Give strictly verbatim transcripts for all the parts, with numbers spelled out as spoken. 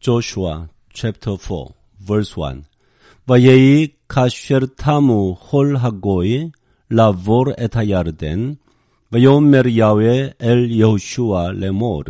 Joshua chapter four verse one. ויהי כאשר תמו כל הגוי לעבור את הירדן, ויאמר יהוה אל יהושע לאמור.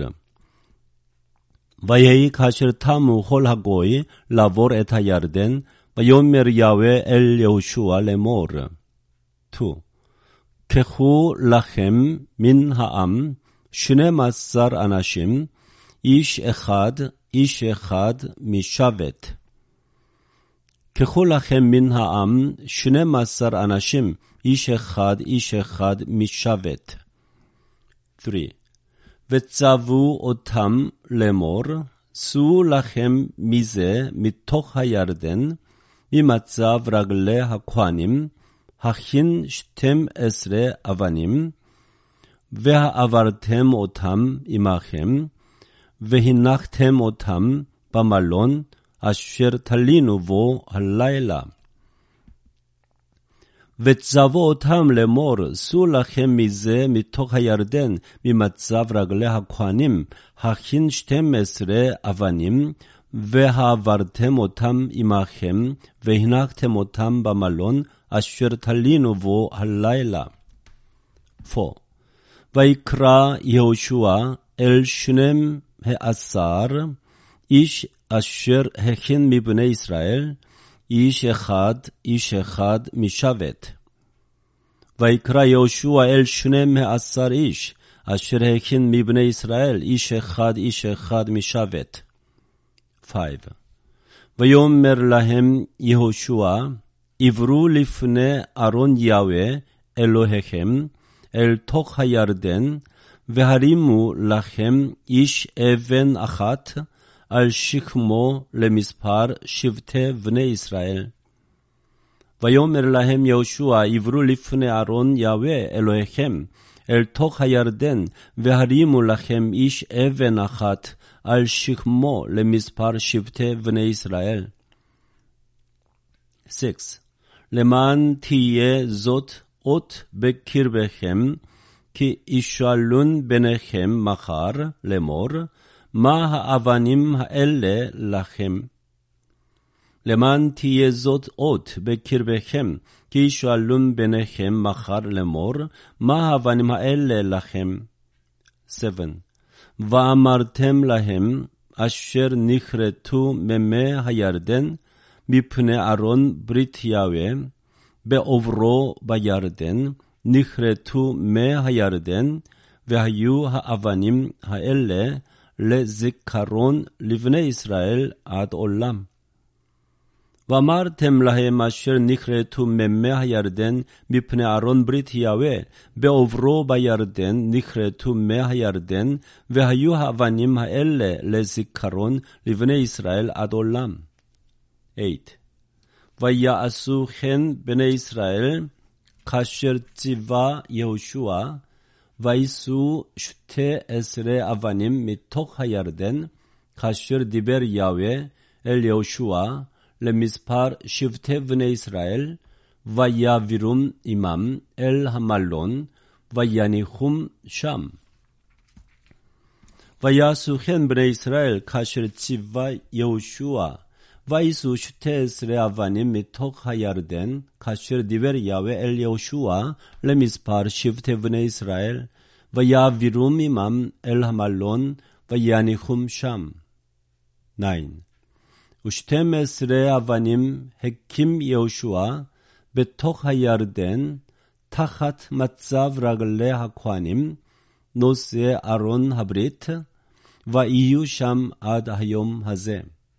ויהי כאשר תמו כל הגוי לעבור את הירדן, ויאמר יהוה אל יהושע לאמור. two. קחו לכם מן העם שנים עשר אנשים, איש אחד, איש אחד משבט. קחו לכם מן העם שנים עשר אנשים, איש אחד, איש אחד משבט. three. וצוו אותם לאמור, שאו לכם מזה מתוך הירדן, ממצב רגלי הכהנים, הכין שתים עשרה אבנים, והעברתם אותם עמכם, והנחתם אותם במלון, אשר תלינו בו הלילה. וצוו אותם לאמור, שאו לכם מזה מתוך הירדן, ממצב רגלי הכהנים, הכין שתים עשרה אבנים, והעברתם אותם עמכם, והנחתם אותם במלון, אשר תלינו בו הלילה. four. ויקרא יהושע אל שנים העשר, איש אשר הכין מבני ישראל, איש אחד, איש אחד משבט. ויקרא יהושע אל שנים העשר איש, אשר הכין מבני ישראל, איש אחד, איש אחד משבט. five. ויאמר להם יהושע, עברו לפני ארון יהוה אלוהיכם, אל תוך הירדן, והרימו לכם איש אבן אחת, על שכמו למספר שבטי בני ישראל. ויאמר להם יהושע, עברו לפני ארון יהוה אלוהיכם, אל תוך הירדן, והרימו לכם איש אבן אחת, על שכמו למספר שבטי בני ישראל. six. למען תהיה זאת אות בקרבכם, כי ישאלון ביניכם מחר לאמור, מה האבנים האלה לכם? למען תהיה זאת אות בקרבכם, כי ישאלון ביניכם מחר לאמור, מה האבנים האלה לכם? seven. ואמרתם להם, אשר נכרתו ממי הירדן, מפני ארון ברית יהוה, בעוברו בירדן, נכרתו מי הירדן, והיו האבנים האלה לזיכרון לבני ישראל עד עולם. ואמרתם להם, אשר נכרתו ממי הירדן, מפני ארון ברית יהוה, בעוברו בירדן, נכרתו מי הירדן, והיו האבנים האלה לזיכרון לבני ישראל עד עולם. eight. ויעשו כן בני ישראל, כאשר ציווה יהושע, וישאו שתי עשרה אבנים מתוך הירדן, כאשר דיבר יהוה אל יהושע, למספר שבטי בני ישראל, ויעבירום עמם אל המלון, ויניחום שם. ויעשו כן בני ישראל, כאשר ציווה יהושע, וישאו שתי עשרה אבנים מתוך הירדן, כאשר דיבר יהוה אל יהושע, למספר שבטי בני ישראל, ויעבירום עמם אל המלון, ויניחום שם. nine. ושתים עשרה אבנים הקים יהושע בתוך הירדן, תחת מצב רגלי הכהנים, נושא ארון הברית, ויהיו שם עד היום הזה.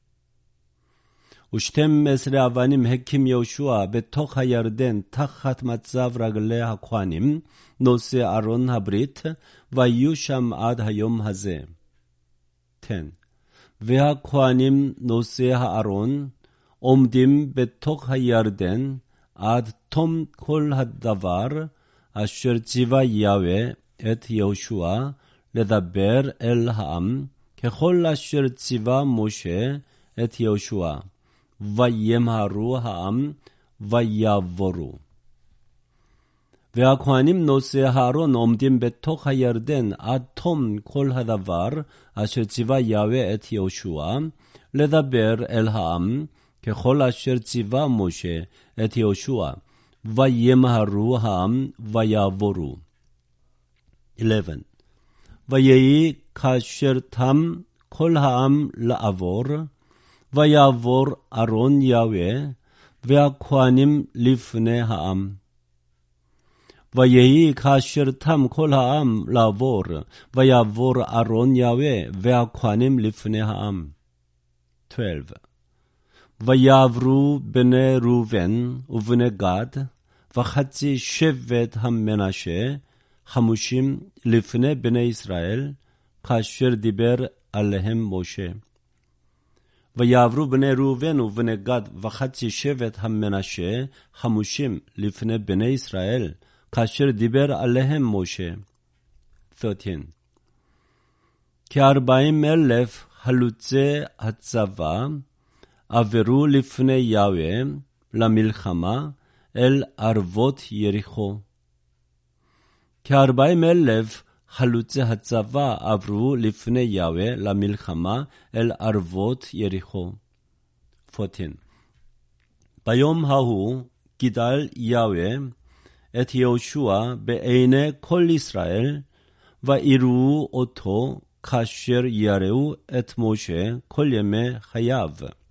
ושתים עשרה אבנים הקים יהושע בתוך הירדן, תחת מצב רגלי הכהנים, נושא ארון הברית, ויהיו שם עד היום הזה. ten. והכהנים נושא הארון, עומדים בתוך הירדן, עד תום כל הדבר, אשר ציווה יהוה את יהושע, לדבר אל העם, ככל אשר ציווה משה את יהושע. וימהרו העם ויעברו. והכהנים נושאי הארון עומדים בתוך הירדן עד תום כל הדבר אשר ציווה יהוה את יהושע לדבר אל העם ככל אשר ציווה משה את יהושע, וימהרו העם ויעבורו. eleven. ויהי כאשר תם כל העם לעבור, ויעבור ארון יהוה והכהנים לפני העם. ויהי כאשר תם כל העם לעבור, ויעבור ארון יהוה והכהנים לפני העם. twelve. ויעברו בני ראובן ובני גד וחצי שבט המנשה חמושים לפני בני ישראל, כאשר דיבר עליהם משה. ויעברו בני ראובן ובני גד וחצי שבט המנשה חמושים לפני בני ישראל, כאשר דיבר עליהם משה. thirteen. כארבעים אלף חלוצי הצבא עברו לפני יהוה למלחמה אל ערבות יריחו. כארבעים אלף חלוצי הצבא עברו לפני יהוה למלחמה אל ערבות יריחו. fourteen. ביום ההוא גידל יהוה את יהושע בעיני כל ישראל, ויראו אותו כאשר יראו את משה כל ימי חייו.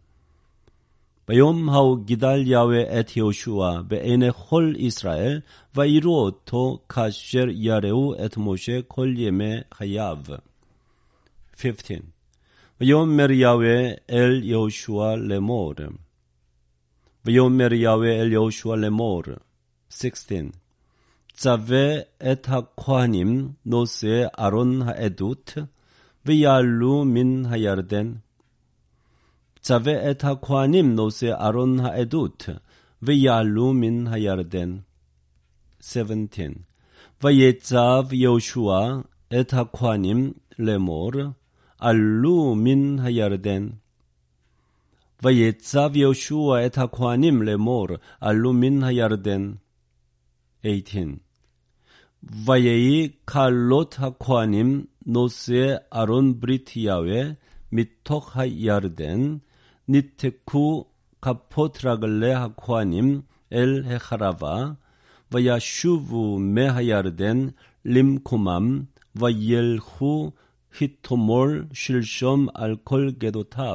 ביום ההוא גידל יהוה את יהושע בעיני כל ישראל, ויראו אותו כאשר יראו את משה כל ימי חייו. fifteen. ויאמר יהוה אל יהושע לאמור. ויאמר יהוה אל יהושע לאמור. sixteen. צווה את הכהנים נושאי ארון העדות, ויעלו מן הירדן. צווה את הכהנים נושאי ארון העדות, ויעלו מן הירדן. seventeen. ויצב יהושע את הכהנים לאמור, עלו מן הירדן. ויצב יהושע את הכהנים לאמור, עלו מן הירדן. eighteen. ויהי כלות הכהנים נושאי ארון ברית יהוה מתוך הירדן, ניתקו כפות רגלי הכהנים אל החרבה, וישובו מהירדן למקומם, וילכו התמול שלשום על כל גדותיו.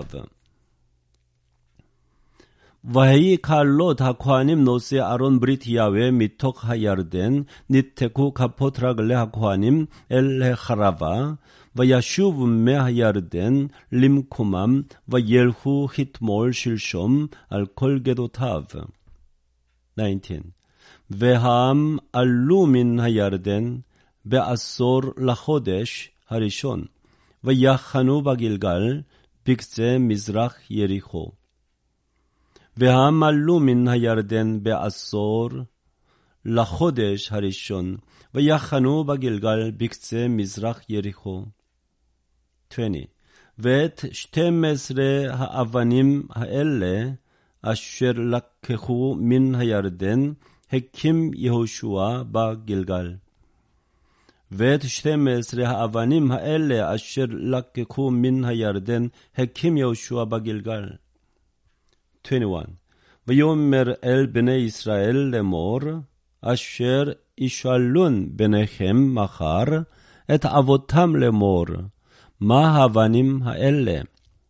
ויהי כלות הכהנים נושאי ארון ברית יהוה מתוך הירדן, ניתקו כפות רגלי הכהנים אל החרבה, וישובו מהירדן למקומם, וילכו התמול שלשום על כל גדותיו. nineteen. והעם עלו מן הירדן בעשור לחודש הראשון, ויחנו בגלגל בקצה מזרח יריחו. והעם עלו מן הירדן בעשור לחודש הראשון, ויחנו בגלגל בקצה מזרח יריחו. twenty. ואת שתים עשרה האבנים האלה אשר לקחו מן הירדן הקים יהושע בגלגל. ואת שתים עשרה האבנים האלה אשר לקחו מן הירדן הקים יהושע בגלגל. twenty-one. ויאמר אל בני ישראל לאמור, אשר ישאלון בניכם מחר את אבותם לאמור, מה האבנים האלה?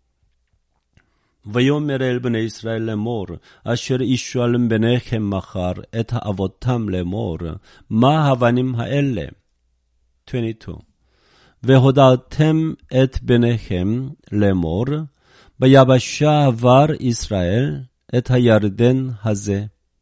ויאמר אל בני ישראל לאמור, אשר ישאלון בניכם מחר את אבותם לאמור, מה האבנים האלה? twenty-two. והודעתם את בניכם לאמור, ביבשה עבר ישראל את הירדן הזה.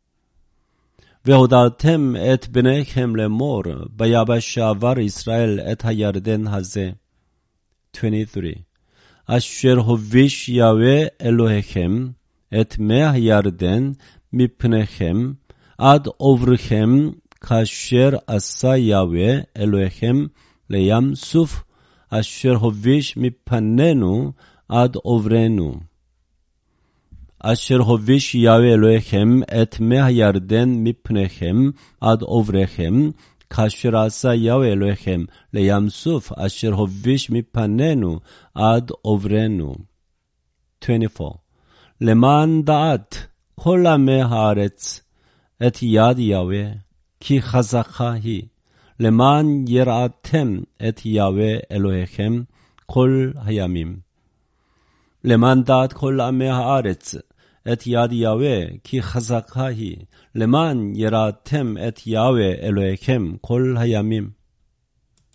והודעתם את בניכם לאמור, ביבשה עבר ישראל את הירדן הזה. twenty-three. אשר הוביש יהוה אלוהיכם את מי הירדן מפניכם, עד עוברכם, כאשר עשה יהוה אלוהיכם לים סוף, אשר הוביש מפנינו עד עוברנו. אשר הוביש יהוה אלוהיכם את מי הירדן מפניכם עד עובריכם, כאשר עשה יהוה אלוהיכם לים סוף אשר הוביש מפנינו עד עוברנו. עשרים וארבע. למען דעת כל עמי הארץ את יד יהוה, כי חזקה היא, למען יראתם את יהוה אלוהיכם כל הימים. למען דעת כל עמי הארץ את יד יהוה, כי חזקה היא, למען יראתם את יהוה אלוהיכם כל הימים.